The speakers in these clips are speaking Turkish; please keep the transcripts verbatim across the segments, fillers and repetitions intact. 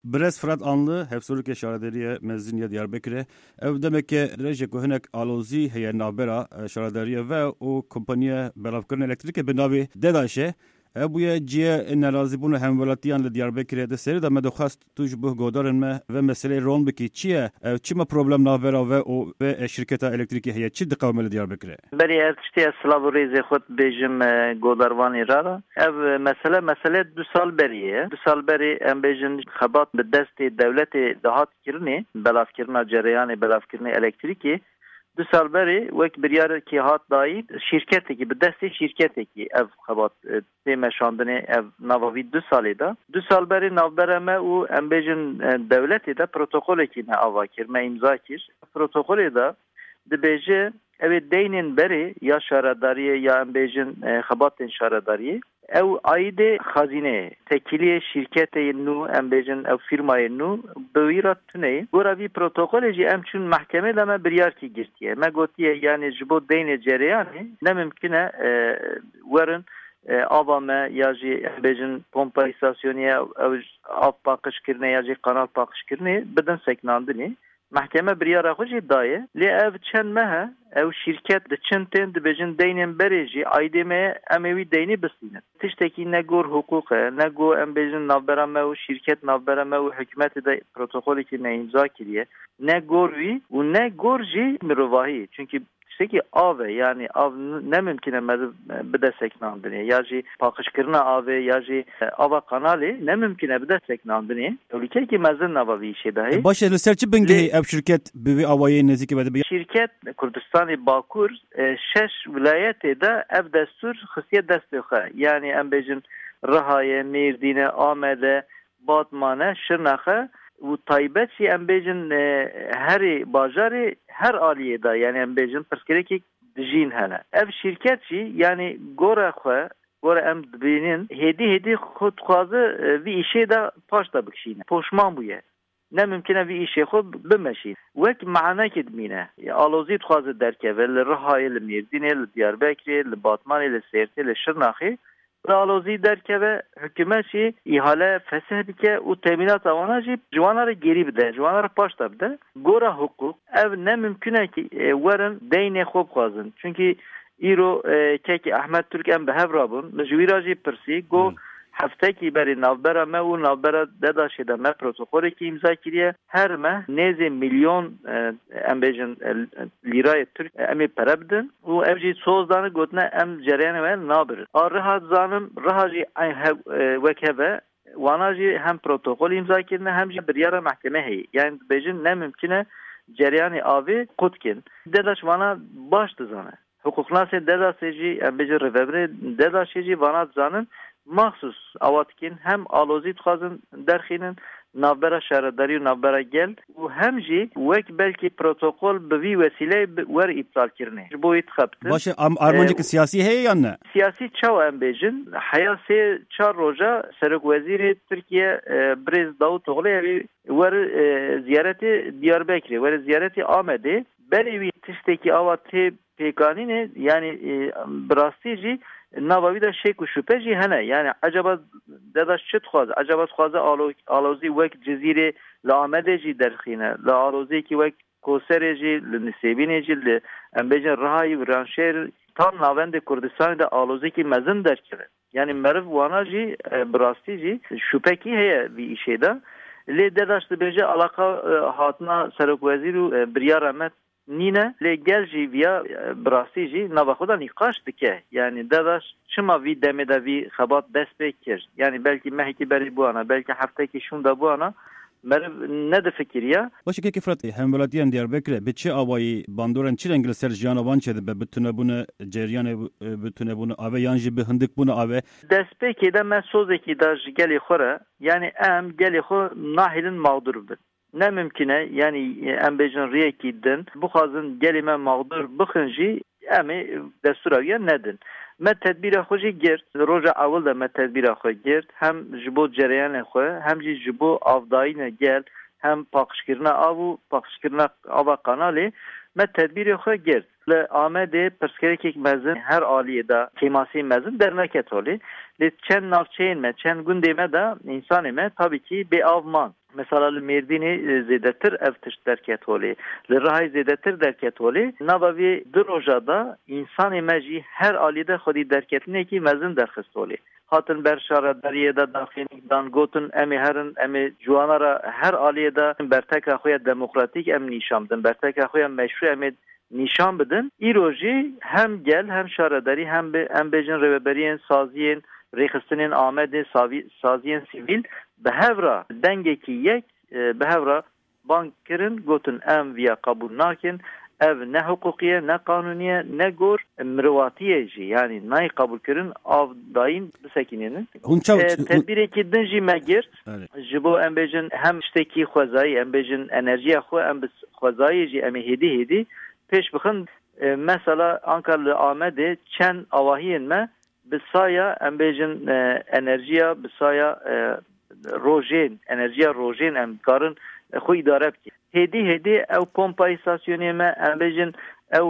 Brez Fırat Anlı hevsoruk şaraderiye meziniye Diyarbakır'e ev demek ki reje kohenek alozi heye nabera şaraderiye ve o kompanya belavkırın elektrike benavi dedaşe ev buya ciye nerazi bunu hemvelatiyan li Diyarbakır'e de seri de medokhast tuj bu godarın me ve mesele ron biki çiye ev çima problem nabera ve o ve şirketa elektrike heye çi dikavmeli Diyarbakır'e beri ev tiştiye slavu reze xut bejim godarvani rara ev mesele mesele du sal beriye du sal beri em bejim xabat bi desti devleti dahat kirni belavkirna cereyanı belavkirni elektriki Du sal beri vek biryar ki hat dahi şirketi bi desti şirketi ev xabat teme şandını ev navavi du salida du sal beri navbereme u embejin devleti de protokol ki ne avakir me imza kir protokolü da dibece evet deynin beri ya şaradariye ya embejin xabatin şaradariye ev ayde hazine tekiliye şirkete nu embejin ev firmayı nu bevirat tüney goravi protokoleci emçün mahkeme deme biryar ki girtiye me gotiye yani jibo deyne cereyani ne mümküne e, varın e, avame yaji embejin pompa istasyoniye ev av pakış kirne yaji kanal pakış kirne beden seknandini Mahkeme biryara hoji daye li ev çenmehe ev şirket de çenten de bejin deynin bereji aydeme emevi deyni bisine. Tişteki ne gor hukuka ne go embejin navberame u şirket navberame u hükümeti de protokolü ki ne imza kiriye ne gorvi u ne gorji mirovahi. Çünkü ki ave yani av ne mümkün mezib bide seknandini yaji pakışkırına ave yaji ava kanali ne mümkün bide seknandini ülke ki mezin navavi işe dahi baş el serçi bengi ev şirket bir avayı neziki bede şirket Kürdistan'ı Bakur şeş vilayette de ev destur xisiyet destüxe yani embejin Rahaye, Mirdine, Ahmede, Batman'e, Şırnak'a bu taybetçi embejin her bajari her aliyede yani embejin perskereki dijin hene. Ev şirketçi yani gora xwe gora em dibinin hedi hedi xud xwazı vi işe de paşta bikşine. Poşman buye. Ne mümküne vi işe xud bimeşin. Vek mana kedmine. Alozi xwazı derkeve li Rahaye, li Mirdine, li Diyarbakır, li Batman, li Sirte, li Şırnak'ı Alozi derkeve hükümetçi ihale fesih dike u teminat avanajı civanları geri bide, civanları paşta bide. Gora hukuk ev ne mümküne ki e, varın deyne xob xwazın. Çünkü İro e, keki Ahmet Türk em behevrabın, mecvirajı persi go hmm. Haftaki beri navbera me u navbera dedaşe de me protokolü ki imza kiriye her me neze milyon embejin lirayı Türk emi perebdin u evci sozdanı gotne em cereyene ve nabir. Ar rahat zanım rahacı vekebe vanacı hem protokol imza kirine hem bir yara mahkeme heyi. Yani bejin ne mümküne cereyani avi kutkin. Dedaş vana baştı zanı. Hukuknase dedaşeci embejin revebre dedaşeci vana zanın mahsus avatkin hem alozi tkazın derxinin navbera şaradari u navbera gel u hem jî wek belki protokol bi vî vesile wer iptal kirine. Bu itxaptı. Başı armancık ee, siyasi heye yanne. Siyasi çav embejin hayası çar roja Serok Veziri Türkiye e, Brez Davutoğlu evi wer e, ziyareti Diyarbakır wer ziyareti Ahmedi beri tişteki avatı pekanine yani e, brastici navavi da şeyku şüpheci hene yani acaba dedaş çet xwaz acaba xwaz alozi vek cezire la amedeci derxine la alozi ki vek kosereci le nisebineci le embejin rahayi ranşer tam navende Kurdistan'da alozi ki mezin derkeve yani merv vanaji brastici şüpheki heye bir işede le dedaş de beje alaka hatna Serok Veziru Biryar Ahmet Nine le gelji via brastiji navaxoda nikaş dike yani dadaş çima vi demede vi xabat despekir yani belki mehki beri bu ana belki haftaki şunda bu ana merv ne de fikir ya başı ki Fırat hem velatiyen Diyarbakır beçi avayı bandoran çirengil serjana vançede be bütüne bunu ceryan bütüne bunu ave yanjı be hındık bunu ave despeki de mesozeki daj geli xora yani em geli xo nahilin mağdurdur ne mümküne yani embejin riyekidin bu xazın gelime mağdur bıxınji emi desturaviye nedin. Me tedbira xoji girt roja awil de me tedbira xo girt hem jibo cereyan xo hem ji jibo avdayine gel hem pakışkirna avu pakışkirna ava kanali me tedbira xo girt. Le amede perskerekek mezin her aliyeda kemasi mezin derneket oli. Le çen navçeyin me çen gündeme de insanime tabii ki bir avman. مثلا المردینی زیادتر افتش درکت ولی لرهای زیادتر درکت ولی نباوی دروجا دا انسان مجی هر آلیده خودی درکت نکی مزن درخست ولی هاتن بر شارداریه دا داخلی دان گوتن امی هرن امی جوانا را هر آلیده برتک اخوی دموکراتیک ام نیشان بدن برتک اخوی مشروع امی نشان بدن ایروژی هم گل هم شارداری هم به هم بجن رهبرین سازین ریخستنین آمده سازین سیویل به هفرا دنگی کی یک به هفرا بانک کرن گوتن ام ویا قبول ناکن ev ne hukukiye ne kanuniye ne gor mruvatiye jî yani nay kabul kirin av dayın bisekininin tedbirê ki din jî me girt ji bo em bêjin hem tiştekî xwezayî em bêjin enerjiya xwe em bi xwezayî jî em ê hêdî hêdî pêş bixin mesela Ankara li Amedê çend avahiyên me bi saya em bêjin enerjiya bi saya rojên enerjiya rojên em karin xwe îdare bikin هدی هدی او پمپا استاسیونی ما امبیجن او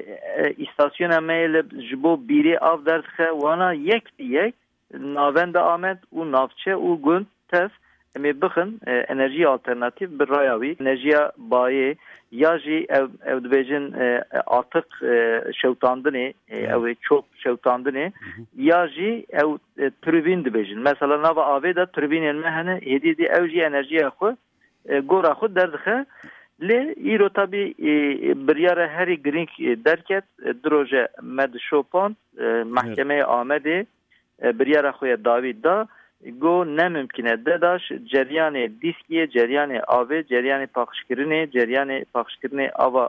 استاسیون ما لجبو بیری آف درد خه وانا یک یک ناوند آمد و نافچه و گند تف امی بخن انرژی آلترناتیو برایاوی انرژی بایه یا جی او او دبیجن آتق شوتاندنی او çok شوتاندنی یا جی او توربین دبیجن مثلا نوا آوی دا توربین المهنه هدی دی او جی انرژی خو گورا خود دردخه لی ایرو تابی بریاره هری گرینگ درکت دروژه مد شوپان محکمه آمده بریاره خوی داوید دا گو نممکنه داداش جریان دیسکیه جریان آوه جریان پاکشکرینه جریان پاکشکرینه آوا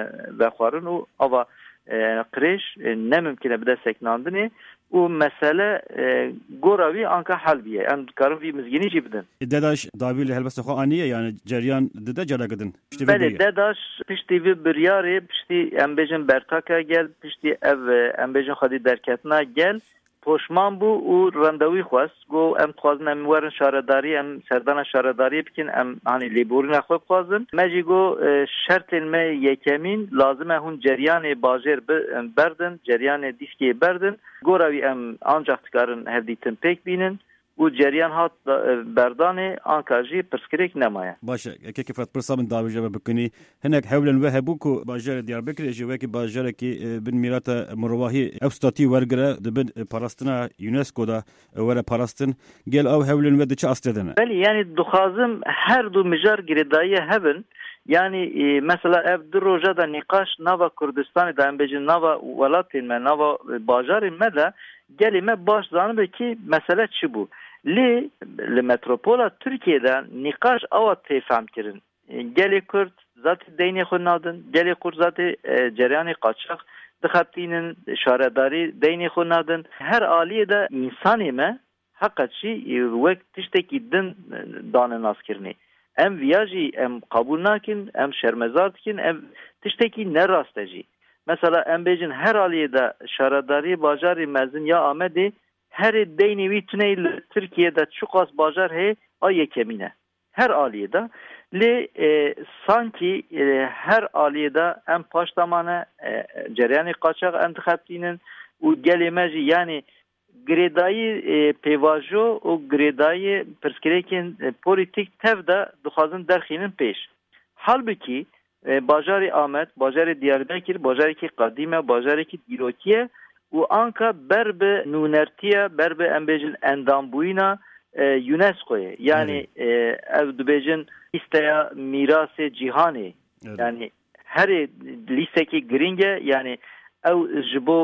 وخوارن و آوا قریش نممکنه بده سکناندنه و مسئله گوراوی آنکه حل بیه ام کارم وی مزگینی جی بدن داداش داویل هلبست خو آنیه yani جریان دده جلا گدن بله داداش پشتی وی بریاره پشتی ام بیجن برتاکا گل پشتی اف ام بیجن خودی درکتنا گل پوشمان بو و راندوی خواست گو ام خوازن ام ورن شارداری ام سردان شارداری بکن ام hani لیبورین خو خوازن مجی گو شرط الم یکمین لازمه هون جریان باجر بردن جریان دیسکی بردن گوراوی ام ancak تکارن هفدیتن پک بینن و جریان هات بردانه آنکاجی پرسکریک نمایه باشه که که فت پرسا من داویجه بکنی هناك حولن و هبوکو باجر دیاربکر جوه که باجر کی بن میرات مرواهی افستاتی ورگره دبن پاراستنا یونسکو دا ور پاراستن گل او حولن و دچ استدنه بله yani دخازم her دو مجار گردایی هبن yani e, mesela ev droja da nikaş nava Kürdistan'ı da embecin nava velatin me nava bajarin me de gelime baş zanı ki mesele çi bu li li metropola Türkiye'de nikaş ava tefam kirin geli Kürt zaten deyni xunadın geli Kürt zaten ceryanı kaçak dıkhatinin şaredari deyni xunadın her aliye de insani me hakikaçi vek tişteki din danı naskirni em viyaji em kabul nakin em şermezar dikin em tişteki ne rasteci mesela em bejin her aliyede şaradari bajari mezin ya amedi her deyni vitneyle Türkiye'de çok az bajar he ay kemine her aliyede le e, sanki e, her aliyede em paştamana e, ceryanı kaçak entikaptinin u gelimeci yani گریدایی پیواژو و گریدایی پرسکریکن پولیتیک تف دا دخوازن درخینن پیش halbuki بازار آمد بازار دیاربکر بازاری که قدیمه بازاری که دیروکیه و آنکا بر به نونرتیه بر به امبیجن اندامبوینا یونسکوه یعنی او دبیجن لیستیا میراث جهانی yani her liste ki gringe yani او جبو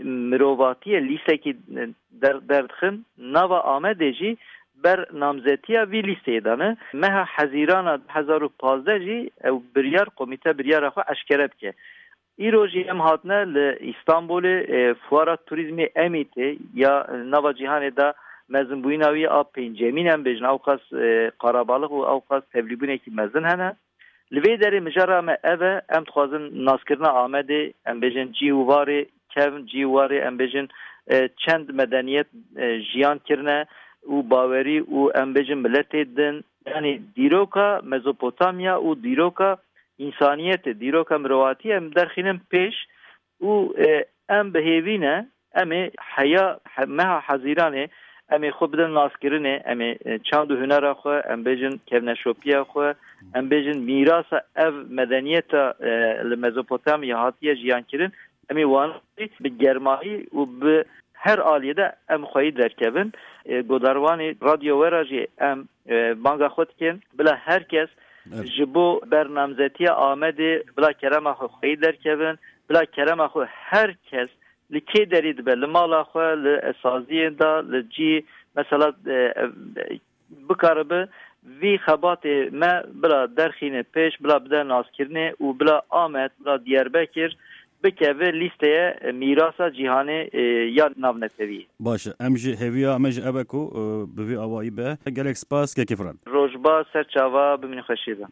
مرواتیه لیسته که در دردخن نوا آمده جی بر نامزتیه وی لیسته دانه مها حزیران هزار و پازده جی او بریار قومیته بریار خو اشکره بکه ای روژی ام هاتنه لإستانبول فوارا توریزمی امیته یا نوا جیهانه دا مزن بویناوی آب پینجمین هم بجن اوقاس قرابالغ و اوقاس تبلیبونه که مزن هنه لوی داری مجرد ام اوه ام تخوازن ناسکرنا آمده ام بجن جیوواری کم جیوواری ام بجن چند مدنیت جیان کرنه و باوری و ام بجن ملت دن یعنی دیروکا مزوپوتامیا و دیروکا انسانیت دیروکا مرواتی ام درخینم پیش و ام بهیوینه ام حیا مها حزیرانه ام خو بدن ناسکرینه ام چاند و هنر خو ام بجن کبنشوپیا خو ام بجن میراث اف مدنیت لمزوپوتامیا هاتیه جیان کرین ام وان به گرمایی و به هر آلیده ام خوی درکبن گوداروانی رادیو وراجی ام بانگا خود کن بلا هر کس جبو برنامزتی آمده بلا کرم خو خوی درکبن بلا کرم خو هر کس لکی درید به لمالا خو لسازی دا لجی مثلا بکاربه وی خبات ما بلا درخینه پیش بلا بده ناسکرنه و بلا آمد بلا دیاربکر بکوه لیسته میراث جهانی یا ناونتوی باشه امجی هویا امج ابکو بوی آوایی به گلک سپاس که کفران روجبا سرچاوا بمین خوشیدم